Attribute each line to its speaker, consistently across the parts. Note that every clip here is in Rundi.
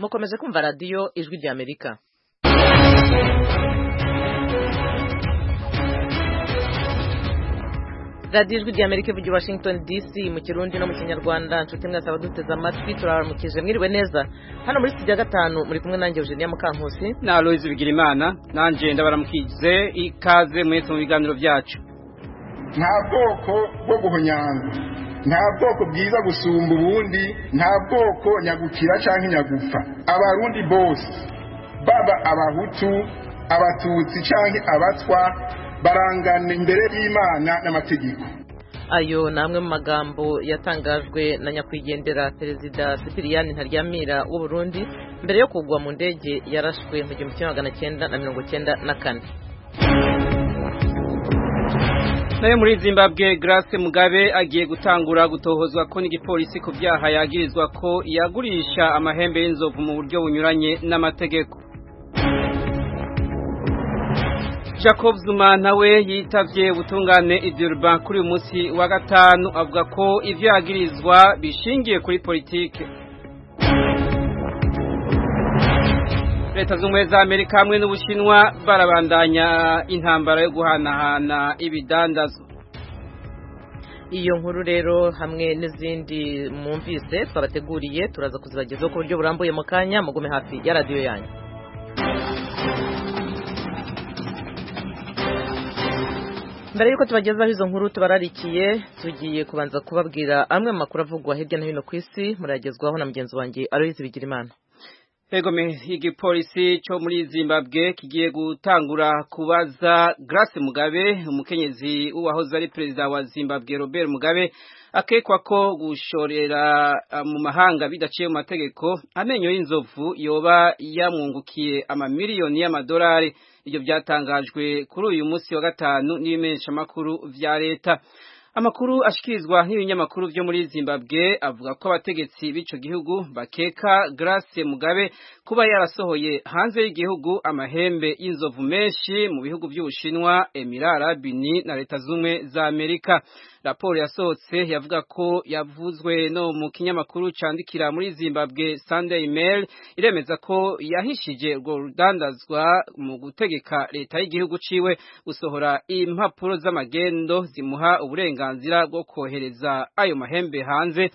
Speaker 1: mukomeje kumva radiyo ijwi ry'Amerika. radiyo ijwi ry'Amerika ivugira i Washington DC mu Kirundi no mu Kinyarwanda. Nshuti mwese abaduteze amatwi turabaramukije, mwiriwe neza. Hano muri studio ya 5 muri kumwe nanjye Eugenia Mukankusi
Speaker 2: na Aloise Bigirimana. Nanje ndabaramukije, ikaze mwese mu biganiro byacu.
Speaker 3: Nta bwoko bwo guhonyanga, nta bwoko bwiza gusumba ubundi, nta bwoko nyagukira canke nyagupfa. Abarundi bose, baba abahutu, abatutsi canke abatwa, barangana imbere y'Imana n'amategeko.
Speaker 1: Ayo namwe mu magambo yatangajwe na nyakwigendera Perezida Cyprien Ntaryamira w'u Burundi mbere yo kugwa mu ndege yarashwe mu 1994.
Speaker 2: Nayo muri Zimbabwe, Grace Mugabe agiye gutangura gutohozwa ko n'igipolisi ku byaha yagirizwa ko yagurisha amahembe y'inzovu mu buryo bunyuranye n'amategeko. Jacob Zuma nawe yitavye ubutungane i Durban kuri uyu munsi wa gatanu, avuga ko ivyo yagirizwa bishingiye kuri politike. Leta z'Ubumwe za Amerika hamwe n'Ubushinwa barabandanya intambara yo guhanahana ibidandazwa.
Speaker 1: Iyo nkuru rero hamwe n'izindi mwumvise twabateguriye turaza kuzibagezaho ku buryo burambuye mu kanya, mugume hafi ya radiyo yanyu. Mbere yuko tubagezaho izo nkuru tubararikiye, tugiye kubanza kubabwira amwe mu makuru avugwa hirya no hino ku isi, muragezwaho na mugenzi wanjye Aloise Bigirimana.
Speaker 2: Egome, igipolisi cyo muri Zimbabwe kigiye gutangura kubaza Grace Mugabe, umukenyezi w'uwahoze ari perezida wa Zimbabwe Robert Mugabe, akekwa ko gushorera mu mahanga bidaciye mu mategeko amenyo y'inzovu yoba yamwungukiye amamiliyoni y'amadolari. Ibyo byatangajwe kuri uyu munsi wa gatanu n'ibimenyesha makuru vya leta. Amakuru ashikirizwa n'ibinyamakuru byo muri Zimbabwe avuga ko abategetsi b'ico gihugu bakeka Grace Mugabe kuba yarasohoye hanze y'igihugu amahembe y'inzovu menshi mu bihugu by'Ubushinwa, Emirati Arabu na Leta z'Ubumwe za Amerika. Raporo yasohotse yavuga ko yavuzwe no mu kinyamakuru candikira muri Zimbabwe Sunday Mail, iremeza ko yahishije urwo rudandazwa mu gutegeka leta y'igihugu ciwe gusohora impapuro z'amagendo zimuha uburenganzira bwo kohereza ayo mahembe hanze,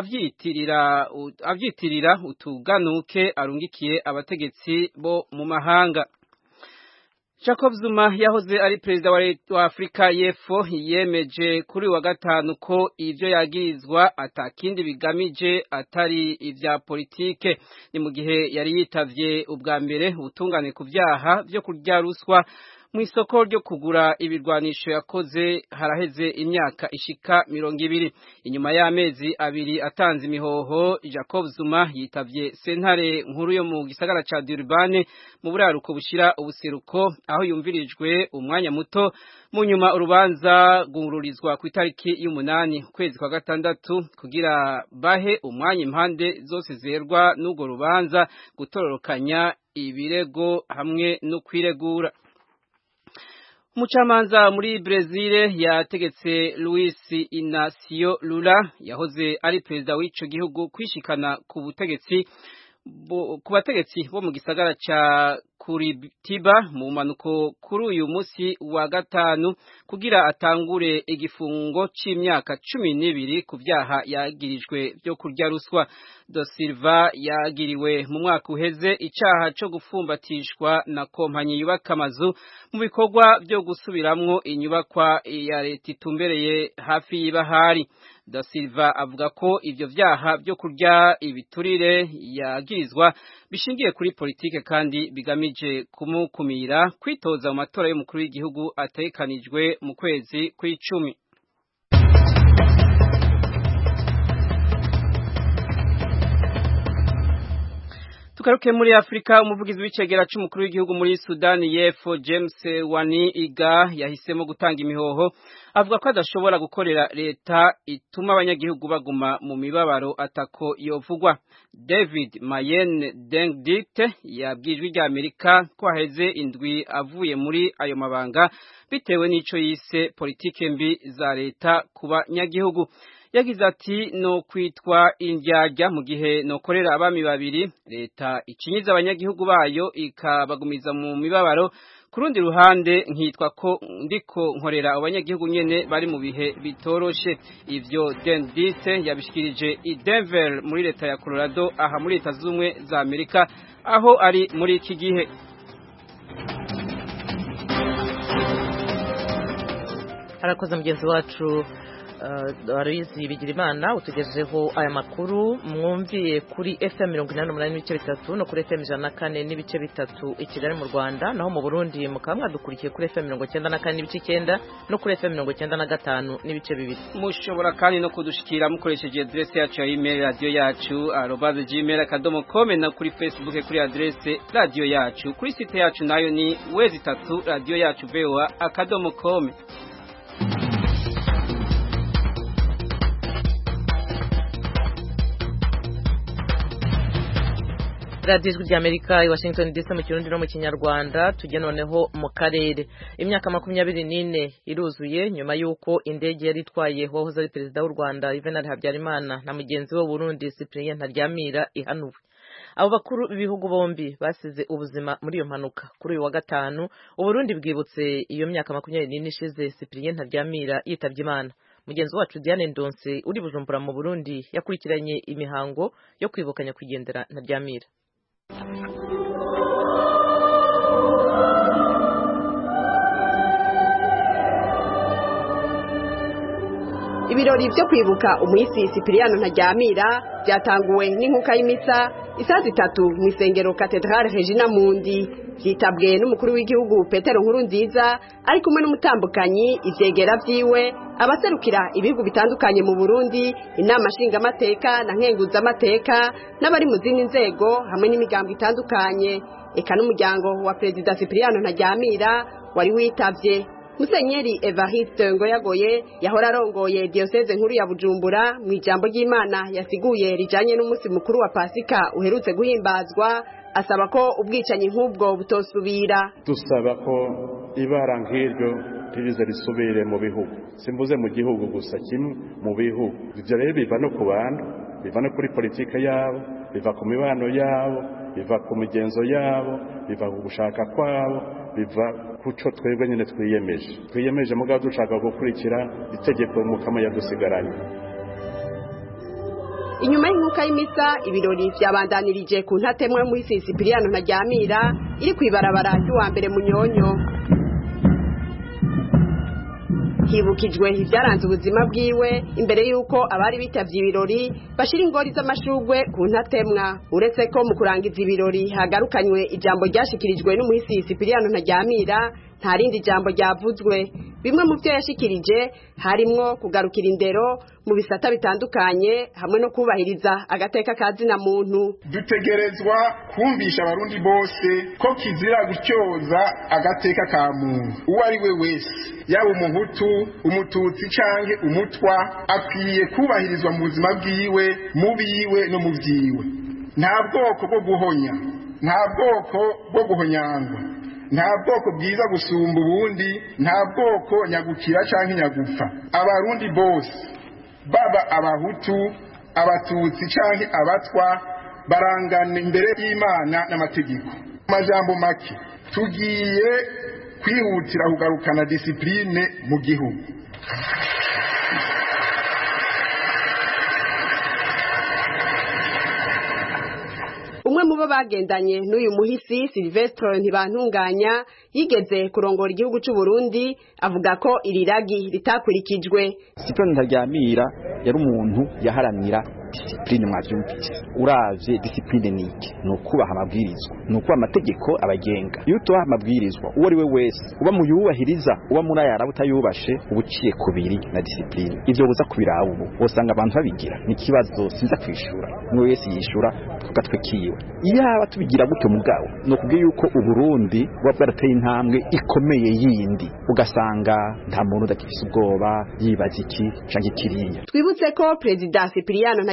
Speaker 2: avyitirira utuganuke arungikiye abategetsi bo mu mahanga. Jacob Zuma yahoze ari perezida wa Afrika y'Epfo yemeje kuri wa gatanu ko ivyo yagirizwa atakindi bigamije atari ivya politike. Ni mu gihe yari yitavye ubwa mbere ubutungane ku vyaha vyo kurya ruswa mu isoko ryo kugura ibirwanisho yakoze haraheze imyaka ishika 20. Inyuma y'amezi abiri atanze imihoho, Jacob Zuma yitavye sentare nkuru yo mu gisagara ca Durban mu buraruko bushira ubuseruko, aho yumvirijwe umwanya muto. Mu nyuma urubanza gungururizwa ku itariki y'umunani kwezi kwa gatandatu kugira bahe umwanya impande zose zerwa n'ugo rubanza gutororokanya ibirego hamwe no kwiregura. Umucamanza muri Brazil yategetse Luis Inacio Lula yahoze ari perezida w'ico gihugu kwishikana ku bategetsi bo mu gisagara ca Curitiba mu manuko kuri uyu munsi wa gatanu kugira atangure igifungo c'imyaka 12 ku vyaha yagirijwe byo kurya ruswa. Da Silva yagiriwe mu mwaka uheze icaha co gufumbatishwa na kompanyi yubaka amazu mu bikorwa byo gusubiramwo inyubakwa ya leta itumbereye hafi y'ibahari. Da Silva avuga ko ivyo vyaha byo kurya ibiturire yagirizwa bishingiye kuri politike kandi bigamije kumukumira kwitoza mu matora y'umukuru w'igihugu atekanijwe mu kwezi kw'icumi. Tukaruke muri Afrika, umuvugizi w'icegera c'umukuru w'igihugu muri Sudani y'Epfo James Wani Iga yahisemo gutanga imihoho, avuga ko adashobora gukorera leta ituma abanyagihugu baguma mu mibabaro atako yovugwa. David Mayenne Dengdict yabwijwe rya Amerika ko haheze indwi avuye muri ayo mabanga bitewe n'ico yise politike mbi za leta ku banyagihugu. yagize ati no kwitwa indyarya mu gihe nokorera abami babiri leta icinyiza abanyagihugu bayo ikabagumiza mu mibabaro kurundi ruhande nkitwa ko ndiko nkorera abanyagihugu nyene bari mu bihe bitoroshe. Ivyo Dendise yabishikirije i Denver muri leta ya Colorado aha muri leta z'umwe za Amerika aho ari muri iki gihe.
Speaker 1: Harakoze mugenzi wacu Aloyizi Bigirimana utugejejeho aya makuru mwumviye kuri FM 88 n'ibice bitatu no kuri FM 104 n'ibice bitatu i Kigali mu Rwanda, naho mu Burundi mukaba mwadukurikiye kuri FM 94 n'ibice 9 no kuri FM 95 n'ibice bibiri.
Speaker 2: Mushobora kandi no kudushikira mukoresheje adresse yacu ya email radio yacu @gmail.com na kuri Facebook kuri adresse radio yacu, kuri site yacu nayo ni wezi3 radio yacu voa.com.
Speaker 1: Radio Ijwi ry'Amerika i Washington DC mu Kirundi no mu Kinyarwanda. Tujye noneho mu karere. Imyaka 24 iruzuye nyuma yuko indege yari itwaye wahoze ari perezida w'u Rwanda Juvenal Habyarimana na mugenzi we Burundi Cyprien Ntaryamira ihanuwe. Abo bakuru b'ibihugu bombi basize ubuzima muri iyo mpanuka. Kuri uyu wa gatanu Uburundi bwibutse iyo myaka 24 ishize Cyprien Ntaryamira yitabye Imana. Mugenzi wacu Diane Ndonse uri Bujumbura mu Burundi yakurikiranye imihango yo kwibukanya kwigendera Ntaryamira.
Speaker 4: Ibirori byo kwibuka umuhisi Cyprien Ntaryamira byatanguwe n'inkuka y'imisa isaha 3 mu isengero Cathedrale Regina Mundi, byitabwe n'umukuru w'igihugu Petero Nkurunziza ari kumwe n'umutambukanyi ivyegera vyiwe, abaserukira ibihugu bitandukanye mu Burundi, inama nshingamateka na nkenguzamateka n'abari mu zindi nzego hamwe n'imigambo itandukanye, eka n'umuryango wa Perezida Cyprien Ntaryamira wari witavye. Musenyeri Evariste Ngoyagoye yahora arongoye diocese nkuru ya Bujumbura mu ijambo ry'Imana yasiguye rijanye n'umunsi mukuru wa Pasika uherutse guhimbazwa, asaba ko ubwicanyi nk'ubwo butosubira.
Speaker 5: Dusaba ko ibara nk'iryo rize risubire mu bihugu, simbuze mu gihugu gusa kimwe, mu bihugu. Ivyo rero biva no ku bantu, biva no kuri politike yabo, biva ku mibano yabo, biva ku migenzo yabo, biva ku gushaka kwabo, biva kuco twebwe nyene twiyemeje mugabo dushaka gukurikira itegeko Mukama yadusigaranye.
Speaker 4: Inyuma y'inkuka y'imisa ibirori vyabandanirije ku ntatemwe mu isi Cyprien Ntaryamira iri kwibarabara ry'uwa mbere Munyonyo. Hibukijwe ibyaranze ubuzima bwiwe imbere yuko abari bitavye ibirori bashira ingori z'amashugwe ku ntatemwa. Uretse ko mu kurangiza ibirori hagarukanywe ijambo ryashikirijwe n'umuhisi Cyprien Ntaryamira, nta rindi jambo ryavuzwe. Bimwe mu byo yashikirije harimwo kugarukira indero mu bisata bitandukanye hamwe no kubahiriza agateka kazina muntu.
Speaker 3: Dutegerezwa kumvisha abarundi bose ko kizira gutyoza agateka ka muntu uwo ari we wese, yaba umuhutu, umututsi canke umutwa, akwiye kubahirizwa mu buzima bwiwe, mu biwe no mu vyiwe. Nta bwoko bwo guhonya, nta bwoko bwo guhonyangwa, nta bwoko bwiza gusumba ubundi, nta bwoko nyagukira canke nyagupfa. Abarundi bose, baba abahutu, abatutsi canke abatwa, barangana imbere y'Imana n'amategeko. Majambo make, tugiye kwihutira kugarukana discipline mu gihugu.
Speaker 4: Umwe mu bo bagendanye n'uyu muhisi Sylvestre Ntibantunganya yigeze kurongora igihugu cy'u Burundi avuga ko iriragi ritakurikijwe.
Speaker 6: Cyprien Ntaryamira yari umuntu yaharanira discipline mwavyumvise. Uravye discipline niki no kubaha amabwirizwa, no kuba amategeko abagenga. Iyo tubaha amabwirizwa uwo ari we wese uba mu yubahiriza, uba muri ayara butayubashe ubuciye kubiri na discipline. Ivyo buza kubiraho ubu usanga abantu babigira ni kibazo siza kwishura, umwe wese yishura tugatwe kiwe. Iyaba tubigira gutyo mugabo no kubwiye yuko Uburundi bwa bwarateye intambwe ikomeye yindi, ugasanga nta muntu udakifise ubwoba yibaza iki canke kiriya.
Speaker 4: Twibutse ko Perezida Cyprien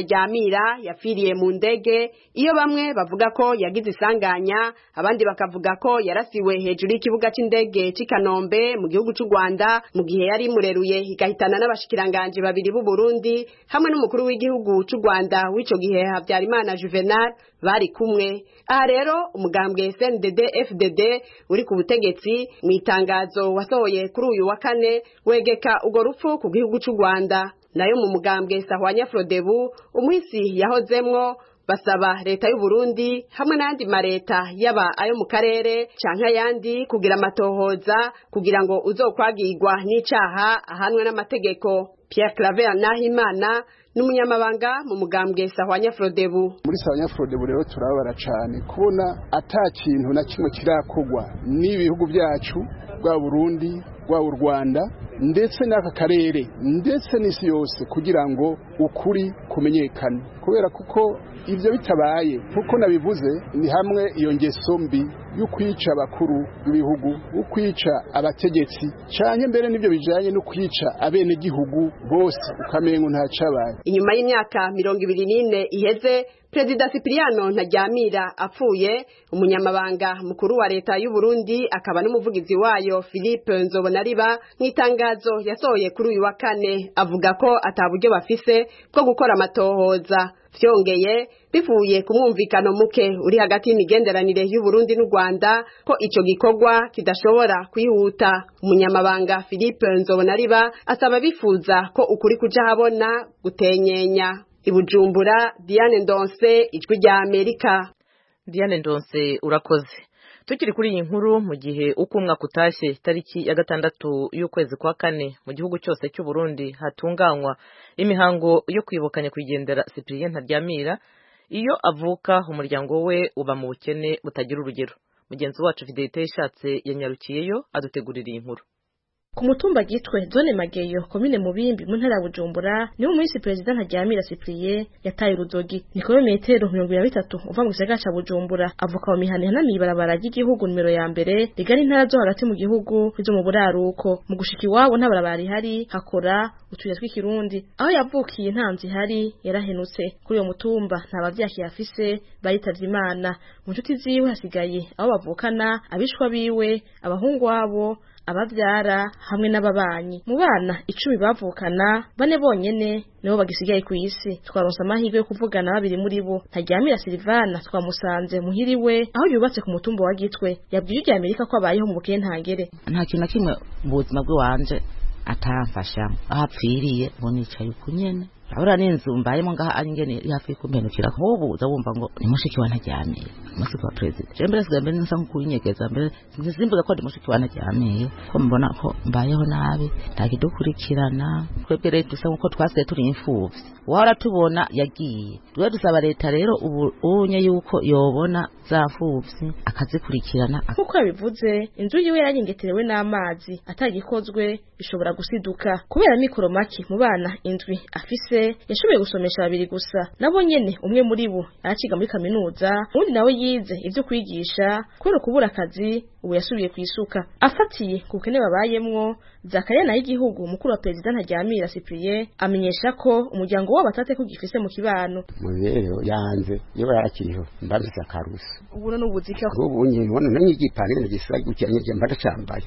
Speaker 4: Ntaryamira yapfiriye mu ndege, iyo bamwe bavuga ko yagize isanganya, abandi bakavuga ko yarasiwe hejuru y'ikibuga c'indege c'i Kanombe mu gihugu c'u Rwanda mu gihe yari mureruye igahitana n'abashikiranganje babiri b'u Burundi hamwe n'umukuru w'igihugu c'u Rwanda w'ico gihe Habyarimana Juvenal bari kumwe. Aha rero umugambwe CNDD FDD uri ku butegetsi mu itangazo wasohoye kuri uyu wa kane wegeka ugo rupfu ku gihugu c'u Rwanda. Nayo mu mugambwe Sahwanya Frodebu umuhisi yahozemwo basaba leta y'u Burundi hamwe n'andi mareta yaba ayo mu karere canke ayandi kugira amatohoza kugira ngo uzokwagirwa n'icaha ahanwe n'amategeko. Pierre Claver Nahimana n'umunyamabanga mu mugambwe Sahwanya Frodebu.
Speaker 7: Muri Sahwanya Frodebu rero turabara cane kubona ata kintu na kimwe kirakogwa n'ibihugu byacu bwa Burundi bwa Rwanda ndetse n'aka karere ndetse n'isi yose kugira ngo ukuri kumenyekane, kubera kuko ivyo bitabaye kuko nabivuze ni hamwe iyo ngeso mbi yo kwica abakuru b'ibihugu, ukwica abategetsi canke mbere n'ivyo bijanye no kwica abene gihugu bose ukamengo nta cabaye.
Speaker 4: Inyuma y'imyaka 24 iheze Perezida Cipriano Ntaryamira apfuye, umunyamabanga mukuru wa leta y'u Burundi akaba n'umuvugizi wayo Philippe Nzobonariba nk'itangazo yasohoye kuri uyu wa kane avuga ko ataburyo bafise bwo gukora amatohoza. Vyongeye bivuye ku mwumvikano muke uri hagati y'imigenderanire y'u Burundi n'u Rwanda ko ico gikorwa kidashobora kwihuta. Umunyamabanga Philippe Nzobonariba asaba bifuza ko ukuri kuja habona gutenyenya. Ibujumbura, Diane Ndonse, Ijwi rya Amerika.
Speaker 1: Diane Ndonse urakoze. Tukiri kuri iyi nkuru, mu gihe uko umwaka utashye tariki ya 6 y'ukwezi kwa kane mu gihugu cyose cy'u Burundi hatunganywa imihango yo kwibukanya kwigendera Cyprien Ntaryamira, iyo avuka umuryango we uba mu bukene butagira urugero. Mugenzi wacu Fidelite Yishatse yanyarukiyeyo adutegurira iyi nkuru.
Speaker 8: Ku mutumba gitwe zone Mageyo komine Mubimbi mu ntara ya Bujumbura niho umuhisi Perezida Ntaryamira Cyprien yataye urudogi ni kilometero 23 uva mu gisagara ca Bujumbura avuka mu mihana n'imibarabara ry'igihugu nimero ya mbere rigari intara zo hagati mu gihugu zo mu buraruko. Mu gushika iwabo nta barabara ihari, hakora utuye tw'ikirundi. Aho yavukiye ntanzi hari yarahenutse. Kuri uyo mutumba nta bavyaki yafise bayitavye Imana. Mu nshuti ziwe hasigaye abo bavukana, abishwa biwe, abahungu wabo, abavyara hamwe n'ababanyi. Mu bana 10 bavukana, 4 bonyene nibo bagisigaye ku isi. Twaronse amahirwe yo kuvugana babiri muri bo. Ntaryamira Silvana twamusanze muhiriwe aho yubatse ku mutumba wa Gitwe. Yabwiye ijya Amerika ko abayeho mu bukene ntangere.
Speaker 9: Nta kintu kimwe mu buzima bwe wanje atamfasha. Ahapfiriye bonicaye kunyene. Ahora n'inzu mbayemo ngaha ari ngene yafi kumpenukira nk'ubu uza wumva ngo ni mushiki wa Ntaryamira, mushiki wa president. Je mbere sigambe nsa nkuyinyegeza mbere simvuga ko ndi mushiki wa Ntaryamira ko mbona ko mbayeho nabi takidukurikirana. Twebwe rero dusa nkuko twasigaye turi imfuvyi. Wara tubona yagiye. Twe dusaba leta rero ubu unye yuko yobona zafuvyi akazikurikirana.
Speaker 8: Kuko yabivuze inzu yiwe yaringeterewe n'amazi atagikozwe bishobora gusiduka kubera mikoro make mu bana indwi afise yashoboye gusomesha babiri gusa. Nabo nyene umwe muri bo araciga muri kaminuza, undi nawe yize ivyo kwigisha kubera kubura akazi ubu yasubiye kwisuka. Afatiye ku bukene babayemwo, Zakaya na y'igihugu mukuru wa Perezida Ntaryamira Cyprien amenyesha ko umuryango wabo atate kugifise mu kibano.
Speaker 10: Mubero yanze yo yarakiriho mbaza akarusi.
Speaker 8: Ubu no ubuzika
Speaker 10: ubu nyine wona n'igipane n'igisa gucyanye mbata cyambaye.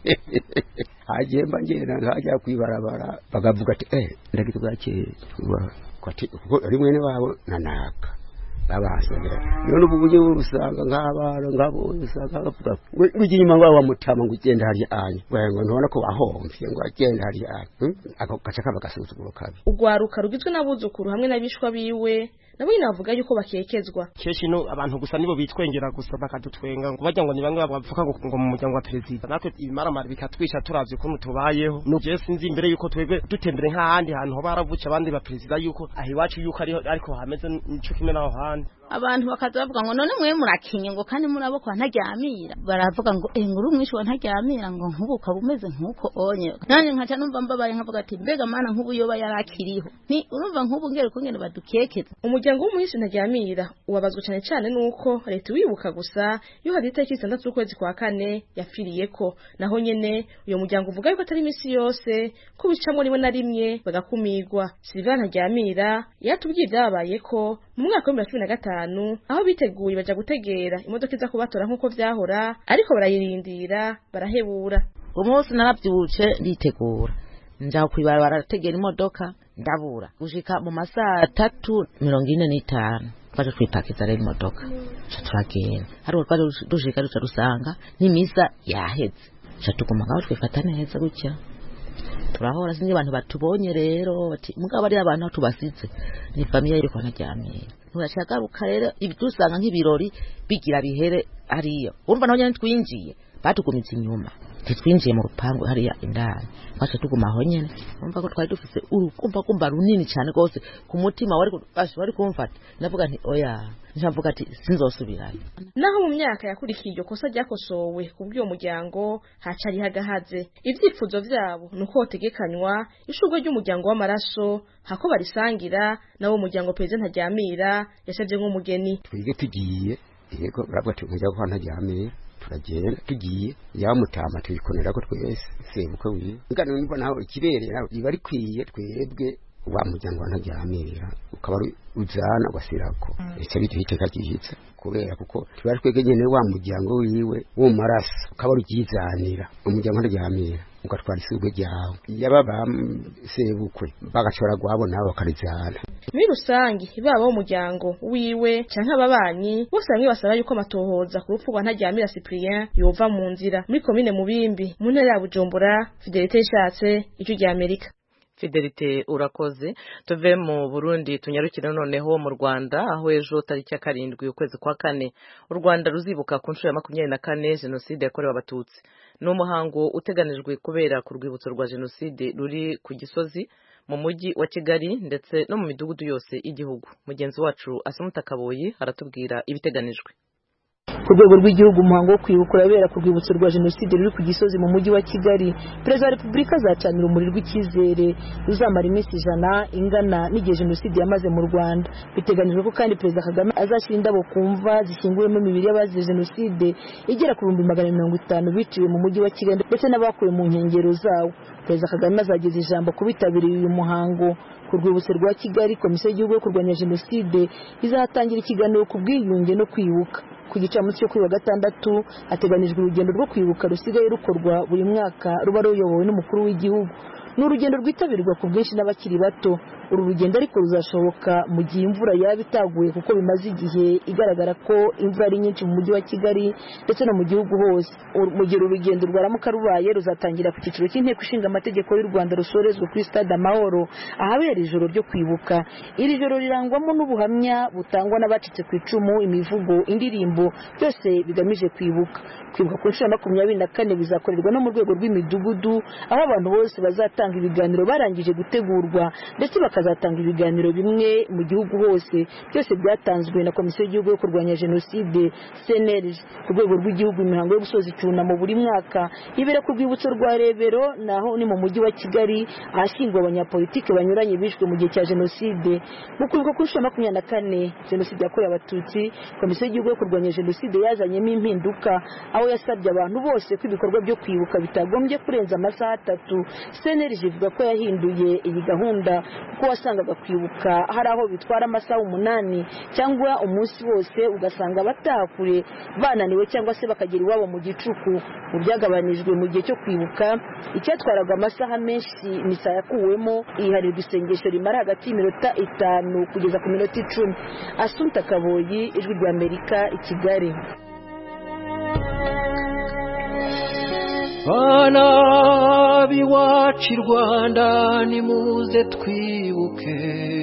Speaker 10: Hajemba ngena hajya kwibarabara bagavuga ati ndagitugake kuko ari mwene wabo nanaka babasabira none ubunye urusanga nk'abara ngabo usanga bavuga ngo inyuma ngo wamutama ngo ugenda hari anye ngo ntubona ko bahomvye ngo agenda hari anye ako gaca bagasuzuguro kabi.
Speaker 8: Ugwaruka rugizwe n'abuzukuru hamwe n'abishwa biwe nabo nyine bavuga yuko bakekezwa.
Speaker 11: Keshi no abantu gusa nibo bitwengera gusa bakadutwenga ngo bajya ngo ni bamwe bavuga ngo mu muryango wa Perezida natwe ibimaramara bikatwisha turavye ukuntu tubayeho. No je sinzi imbere yuko twebwe dutembere nk'ahandi hantu ho baravuca abandi ba Perezida yuko ahiwacu yuko ariko hameze nico kimwe naho n'abandi
Speaker 12: abantu bakaza bavuga ngo none mwe murakinye ngo kandi muraboko ntaryamira baravuga ngo nguru umwishi wa ntaryamira ngo nkubuka bumeze nkuko onye nanye nkaca numva mbabaye nkavuga ati mbega mana nkubu yoba yarakiriho ni urumva nkubu ngere kungene badukekeza
Speaker 8: umuryango w'umwishi ntaryamira ubabazwa cyane cyane nuko leta wibuka gusa yo hari itariki 6 z'ukwezi kwa kane yapfiriyeko naho nyene uyo muryango uvuga yuko atari imisi yose ko bicamwe rimwe na rimwe bagakumigwa Sylvain Ntaryamira yatubwiye byabayeko mu mwaka wa 2015 aho biteguye baja gutegera imodoka iza kubatora nkuko vyahora ariko barayirindira barahebura
Speaker 9: umunsi narabyuce nditegura nja kwibara barategera imodoka ndabura gushika mu masaha 3:45 twaje twipakiza rero imodoka turagenda hari urwari dushika rusanga n'imisa yaheze tuguma ngaho twifata neza gutya turahora sinye abantu batubonye rero ati mugabo ari abantu tubasize ni familia iri kwa Ntaryamira ntugashagaruka rero ibidusanga nk'ibirori bigira bihere ariyo urumva naho nyene twinjiye batugumiza inyuma twinjiye mu rupangu hariya indani baje tuguma aho nyene urumva ko twari dufise urukumba runini cyane gose ku mutima wari kumfata ndavuga nti oya njavuga ati sinzosubirayo
Speaker 8: naho mu myaka yakurikiye iryo kosa ryakosowe kubw'uyo muryango hacari hagahaze ivyifuzo vyabo nuko hotegekanywa ishurwe ry'umuryango w'amaraso hako barisangira nawo umuryango Perezida Ntaryamira yasavye nk'umugeni
Speaker 10: twige tugiye yego urabwa tujya kwa Ntaryamira turagenda tugiye yamutama tuyikonera ko twese sebuko wiye ngano nimba naho ikibere iba ari kwiye twebwe wa muryango wa Ntaryamira ukaba uzana wasirako icyo bitihiteka gihitse kubera kuko twari twegenyene wa muryango wiwe wo maraso ukaba rugizanira umuryango wa Ntaryamira ugatwara isubwe ryawe yababa sebukwe bagashora gwabo nabo bakarizana
Speaker 8: muri rusangi baba umuryango wiwe canke ababanyi bose bamwe basaba yuko amatohoza ku rupfu rwa Ntaryamira Cyprien yova mu nzira muri komine Mubimbi mu ntara ya Bujumbura Fidelite ishatse ijwi rya Amerika
Speaker 1: Fidelite urakoze tuve mu Burundi tunyarukire noneho mu Rwanda aho ejo tariki ya 7 ukwezi kwa kane u Rwanda ruzibuka ku nshuro ya 24 jenoside yakorewe abatutsi n'umuhango uteganijwe kubera ku rwibutso rwa jenoside ruri ku Gisozi mu mujyi wa Kigali ndetse no mu midugudu yose y'igihugu mugenzi wacu Asumuta Kaboyi aratubwira ibiteganijwe
Speaker 13: ku rwego rw'igihugu umuhango wo kwibuka urabera ku rwibutso rwa jenoside ruri ku Gisozi mu mujyi wa Kigali Perezida wa Repubulika azacanira umuriro w'icyizere ruzamara iminsi 100 ingana n'igihe jenoside yamaze mu Rwanda biteganijwe ko kandi Perezida Kagame azashyira indabo kumva zishyinguyemo imibiri y'abazize jenoside igera ku 150 biciwe mu mujyi wa Kigali ndetse n'abakuwe mu nkengero zawo Perezida Kagame azageza ijambo kubitabiriye uyu muhango ku rwibutso rwa Kigali Komisiyo y'igihugu yo kurwanya jenoside izatangira ikiganiro ku bwiyunge no kwibuka ku gicamunsi cyo kuri wa gatandatu hateganijwe urugendo rwo kwibuka rusigaye rukorwa buri mwaka ruba ruyobowe n'umukuru w'igihugu n'urugendo rwitabirwa ku bwinshi n'abakiri bato uru rugendo ariko ruzashoboka mu gihe imvura yaba itaguye kuko bimaze igihe igaragara ko imvura ari nyinshi mu mujyi wa Kigali ndetse no mu gihugu hose mu gihe urugendo rwaramuka rubaye ruzatangira ku cyiciro cy'inteko ishinga amategeko y'u Rwanda rusorezwe kuri Stade Amahoro ahabera ijoro ryo kwibuka iri joro rirangwamo n'ubuhamya butangwa n'abacitse ku icumu imivugo indirimbo byose bigamije kwibuka ku nshuro ya 24 bizakorerwa no mu rwego rw'imidugudu aho abantu bose bazatanga ibiganiro barangije gutegurwa ndetse bakazatanga ibiganiro bimwe mu gihugu hose byose byatanzwe na Komisiyo y'igihugu yo kurwanya jenoside CNLG ku rwego rw'igihugu imihango yo gusoza icyunamo buri mwaka ibera ku rwibutso rwa Rebero naho ni mu mujyi wa Kigali ahashyingwa abanyapolitike banyuranye bishwe mu gihe cya jenoside mu kwibuka ku nshuro ya 24 jenoside yakorewe abatutsi Komisiyo y'igihugu yo kurwanya jenoside yazanyemo impinduka aho yasabye abantu bose ko ibikorwa byo kwibuka bitagombye kurenza amasaha 3 CNLG ivuga ko yahinduye iyi gahunda kuko wasangaga kwibuka hari aho bitwara amasaha 8 cyangwa umunsi wose ugasanga batakure bananiwe cyangwa se bakagera iwabo mu gicuku byagabanijwe mu gihe cyo kwibuka icyatwaraga amasaha menshi misa yakuwemo iharirwa isengesho rimara hagati y'iminota 5 kugeza ku minota 10 Asumta Kaboyi ijwi rya Amerika i Kigali
Speaker 14: Bana biwacu i Rwanda nimuze twibuke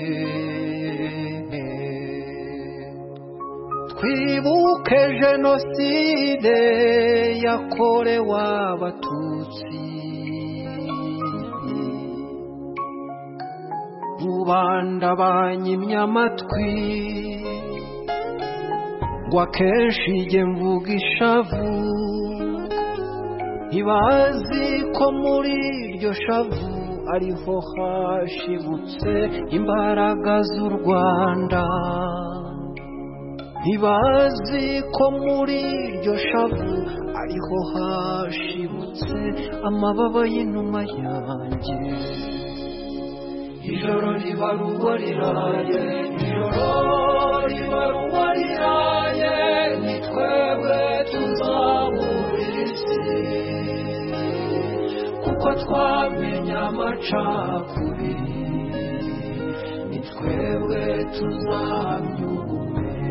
Speaker 14: jenoside yakorewe abatutsi rubanda banyimye amatwi akenshi jye mvuga ishavu ntibazi ko muri iryo shavu ariho hashibutse imbaraga z'u Rwanda ntibazi ko muri iryo shavu ariho hashibutse amababa y'inuma yanjye ijoro riba rugo riraye ijoro riba rugo riraye ni twebwe tuzaburira isi kuko twamenya amacakubiri ni twebwe tuzamyume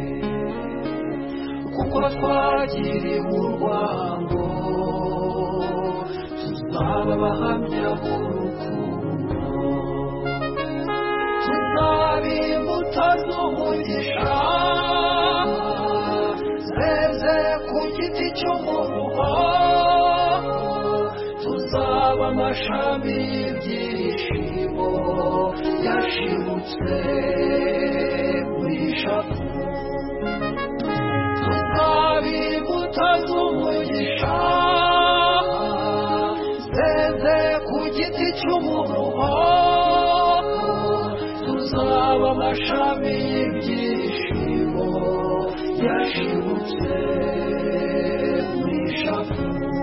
Speaker 14: kuko twagiriwe urwango tuzaba abahamya b'urukundo tuzaba imbuto z'umugisha zeze ku giti cy'umuruho tuzaba amashami y'ibyishimo yashibutse muri shavu tuzaba imbuto z'umugisha zeze ku giti cy'umuruho tuzaba amashami y'ibyishimo yashibutse muri shavu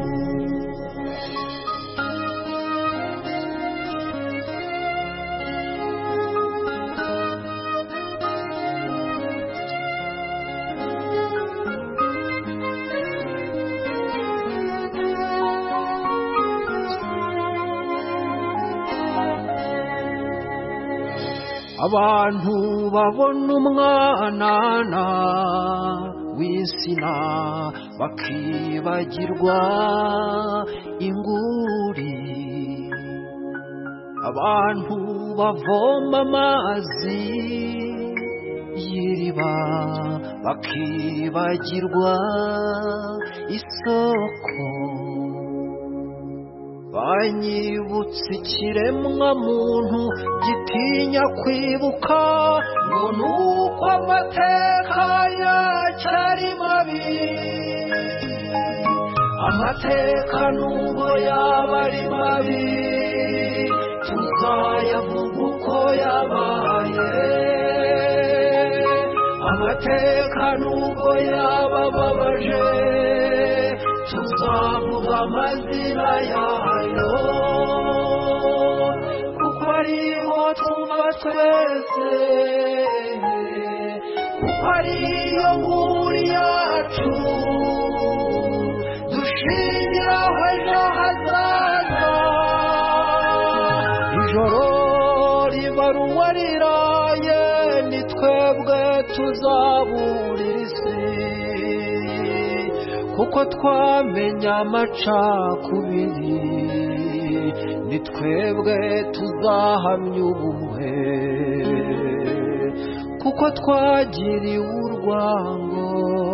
Speaker 14: abantu babona umwanana w'insina bakibagirwa inguri abantu bavoma amazi y'iriba bakibagirwa isoko banyibutse ikiremwa muntu gitinya kwibuka ngo nuko amateka yacyari mabi amateka nubwo yaba ari mabi tuzayavuga uko yabaye amateka nubwo yaba ababaje tuzavuga amazina yayo kuko ariho tuva twese kuko ariyo nkuru yacu dushingiraho ejo hazaza ijoro riba ruba riraye ni twebwe tuzaburira isi kuko twamenya amacakubiri ni twebwe tuzahamya ubumwe kuko twagiriwe urwango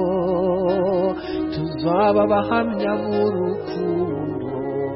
Speaker 14: tuzaba abahamya b'urukundo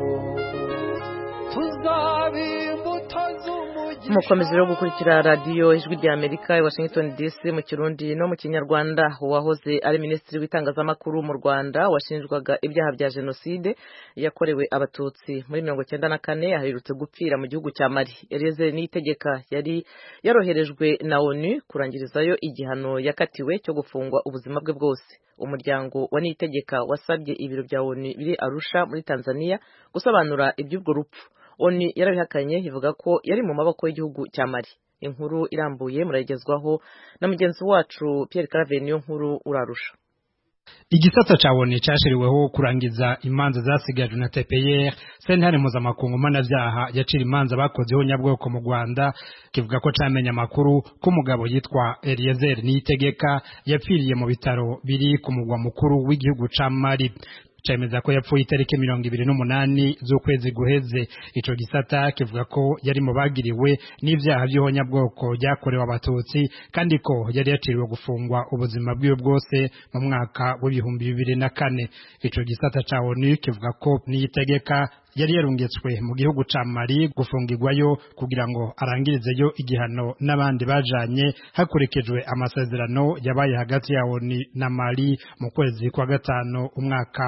Speaker 14: tuzaba imbuto z'umugisha.
Speaker 1: Mukomeze rero gukurikira radiyo ijwi rya Amerika i Washington DC mu Kirundi no mu Kinyarwanda. Uwahoze ari minisitiri w'itangazamakuru mu Rwanda washinjwaga ibyaha bya jenoside yakorewe abatutsi muri 1994 aherutse gupfira mu gihugu cya Mali. Eliezer Niyitegeka yari yaroherejwe na ONU kurangirizayo igihano yakatiwe cyo gufungwa ubuzima bwe bwose. Umuryango wa Niyitegeka wasabye ibiro bya ONU biri Arusha muri Tanzania gusobanura iby'ubwo rupfu. ONU yarabihakanye ivuga ko yari mu maboko y'igihugu cya Mali. Inkuru irambuye muragezwaho na mugenzi wacu Pierre Claver niyo nkuru urarusha.
Speaker 15: Igisata ca ONU cashiriweho kurangiza imanza zasigajwe na TPR sentare mpuzamakungu mpanavyaha yacira imanza bakozeho nyabwoko mu Rwanda kivuga ko camenya amakuru ko umugabo yitwa Eliezer Niyitegeka yapfiriye mu bitaro biri ku mugwa mukuru w'igihugu ca Mali. Cemeza ko yapfuye itariki 28 z'ukwezi guheze. Ico gisata kivuga ko yari mu bagiriwe n'ivyaha by'ihonyabwoko byakorewe abatutsi kandi ko yari yaciriwe gufungwa ubuzima bwiwe bwose mu mwaka wa 2004. Ico gisata ca ONU kivuga ko Niyitegeka yari yarungitswe mu gihugu ca Mali gufungirwayo kugira ngo arangirizeyo igihano n'abandi bajanye hakurikijwe amasezerano yabaye hagati ya ONU na Mali mu kwezi kwa gatanu umwaka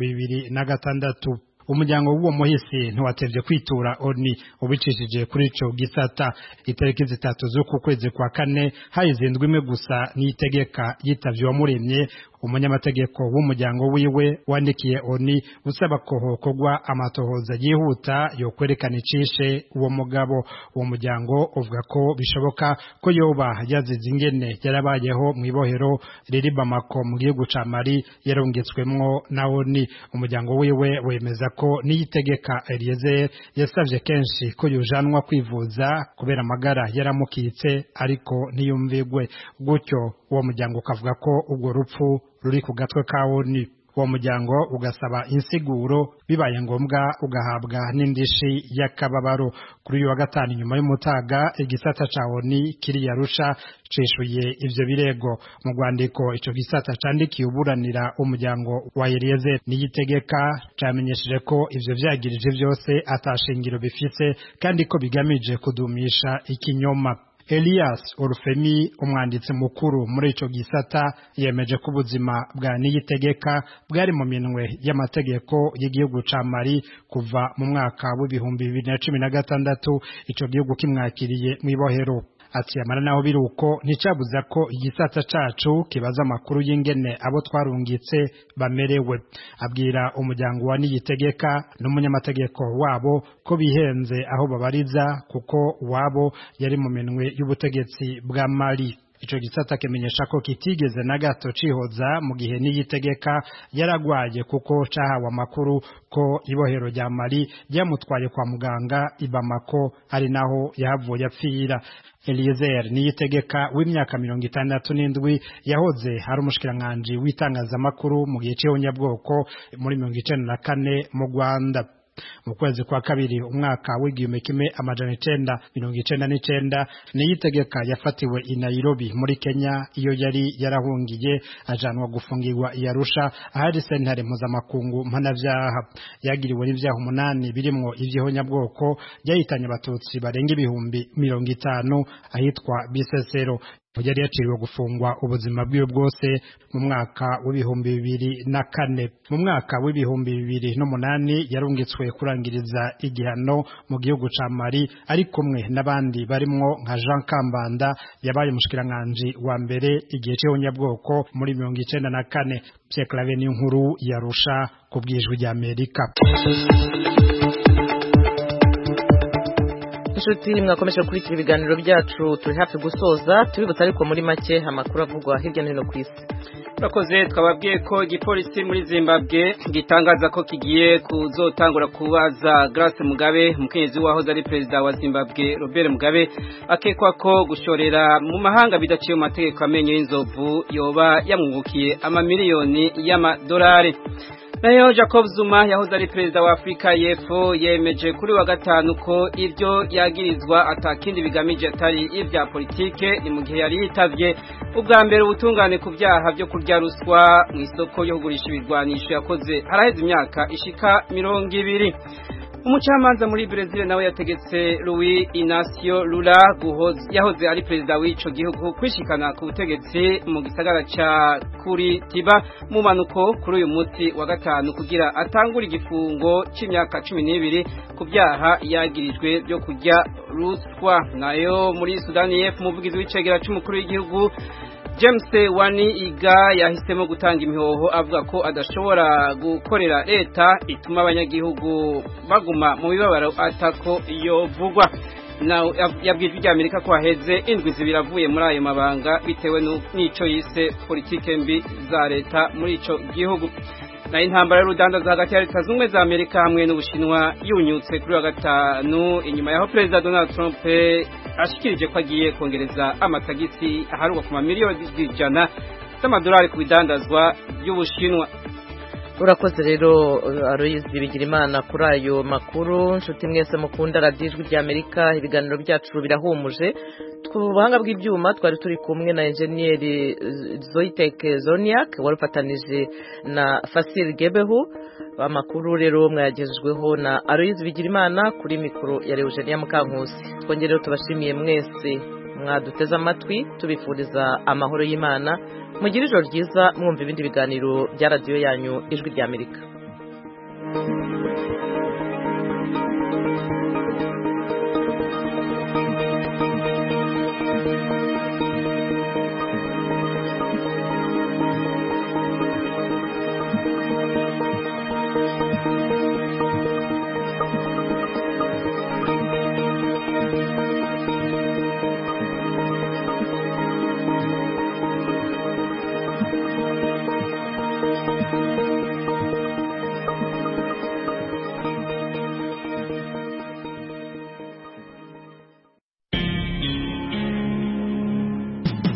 Speaker 15: w'2026. Umuryango w'uwo muhisi ntiwatevye kwitura ONU ubicishije kuri ico gisata. Itariki 3 z'uku kwezi kwa kane hayizindwa imwe gusa n'itegeka yitavye wamuremye umunyamategeko w'umuryango wiwe wandikiye ONU usaba ko hokogwa amatohoza yihuta yo kwerekana icishe uwo mugabo. Uwo muryango uvuga ko bishoboka ko yoba yazize ingene yarabayeho mu ibohero riri Bamako mu gihugu ca Mali yarungitswemwo na ONU. Umuryango wiwe wemeza ko niyitegeka Eliezer yasavye kenshi ko yojanwa kwivuza kubera amagara yaramukitse ariko ntiyumvigwe. Gutyo uwo muryango ukavuga ko ubwo rupfu ruri ku gatwe ka ONU. Uwo muryango ugasaba insiguro bibaye ngombwa ugahabwa n'indishi y'akababaro. Kuri uyu wa gatanu nyuma y'umutaga igisata ca ONU kiri Yarusha cishuye ivyo birego. Mu rwandiko ico gisata candikiye uburanira umuryango wa Eliezer niyitegeka camenyesheje ko ivyo vyagirije vyose atashingiro bifise kandi ko bigamije kudumisha ikinyoma. Elias Orufemi umwanditsi mukuru muri ico gisata yemeje ko ubuzima bwa niyitegeka bwari mu minwe y'amategeko y'igihugu ca Mali kuva mu mwaka w'2016 ico gihugu kimwakiriye mu ibohero. Ati amara naho biruko nticabuza ko igisata cacu kibaza makuru y'ingene abo twarungitse bamerewe. Abwira umuryango wa niyitegeka n'umunyamategeko wabo ko bihenze aho babariza kuko wabo yari mu minwe y'ubutegetsi bwa Mali. Ico gisata kemenyesha ko kitigeze na gato cihoza mu gihe niyitegeka yaragwaye kuko cahawe amakuru ko ibohero rya Mali ryamutwaye kwa muganga i Bamako ari naho yahavuye apfira. Eliezer niyitegeka w'imyaka 67 yahoze hari umushikiranganje w'itangazamakuru mu gihe cy'Onyabwoko muri 1994 mu Rwanda. Mu kwezi kwa kabiri umwaka w'1999 niyitegeka yafatiwe i Nairobi muri Kenya iyo yari yarahungiye ajanwa gufungirwa i Arusha ahari sentare mpuzamakungu mpanavyaha. Yagiriwe n'ivyaha 8 birimwo ivy'ihonyabwoko yahitanye abatutsi barenga 50,000 ahitwa Bisesero. Yari yaciriwe gufungwa ubuzima bwiwe bwose mu mwaka w'2004. Mu mwaka w'2008 yarungitswe kurangiriza igihano mu gihugu ca Mali ari kumwe n'abandi barimwo nka Jean Kambanda yabaye umushikiranganje wa mbere igihe cy'Onyabwoko muri 1994. Pierre Claver n'inkuru Yarusha ku bwijwi rya Amerika.
Speaker 1: Inshuti mwakomeje kurikira ibiganiro byacu turi hafi gusoza tubibutsa ariko muri make amakuru avugwa hirya no hino ku isi.
Speaker 2: Urakoze twababwiye ko igipolisi muri Zimbabwe gitangaza ko kigiye kuzotangura kubaza Grace Mugabe umukenyezi wahoze ari perezida wa Zimbabwe Robert Mugabe akekwa ko gushorera mu mahanga bidaciye mu mategeko amenye y'inzovu yoba yamwungukiye amamiliyoni y'amadolari. Nayo Jacob Zuma yahoze ari perezida wa Afrika y'Epfo yemeje kuri wa gatanu ko ibyo yagirizwa atakindi bigamije atari ivya politike ni mu gihe yari yitavye ubwa mbere ubutungane ku byaha byo kurya ruswa mu isoko yo kugurisha ibirwanisho yakoze haraheze imyaka ishika 20. Umucamanza muri Brazil nawe yategetse Luiz Inácio Lula yahoze ari perezida w'ico gihugu kwishikana ku butegetsi mu gisagara ca Curitiba mu manuko kuri uyu munsi wa gatanu kugira atangura igifungo c'imyaka 12 ku byaha yagirijwe byo kurya ruswa. Nayo muri Sudani y'Epfo umuvugizi w'icegera c'umukuru w'igihugu James Wani Iga yahisemo gutanga imihoho avuga ko adashobora gukorera leta ituma abanyagihugu baguma mu bibabaro atako yovugwa. Now yabwije bya Amerika ko haheze indwi zibiravuye muri ayo mabanga bitewe n'ico yise politike mbi za leta muri ico gihugu. Na intambara y'urudandaza hagati ya Leta Zunze za Amerika hamwe n'Ubushinwa yunyutse kuri wa gatanu inyuma yaho President Donald Trump ashikirije ko agiye kongereza amatagisi aharugwa ku mamiliyoni y'ijana z'amadolari ku bidandazwa by'Ubushinwa.
Speaker 1: Urakoze rero Aloyizi Bigirimana kuri ayo makuru. Nshuti mwese mukunda Radio Ijwi rya Amerika ibiganiro byacu birahumuje ku buhanga bw'ibyuma twari turi kumwe na enjeniyeri Zoitek Zoniak warufatanije na Fasil Gebehu. Amakuru rero mwagejejweho na Aloyize Bigirimana kuri mikoro ya Eugenia Mukankusi. Twongereho tubashimiye mwese mwaduteze amatwi, tubifuriza amahoro y'Imana. Mugire ijoro ryiza mwumva ibindi biganiro bya radiyo yanyu Ijwi ry'Amerika.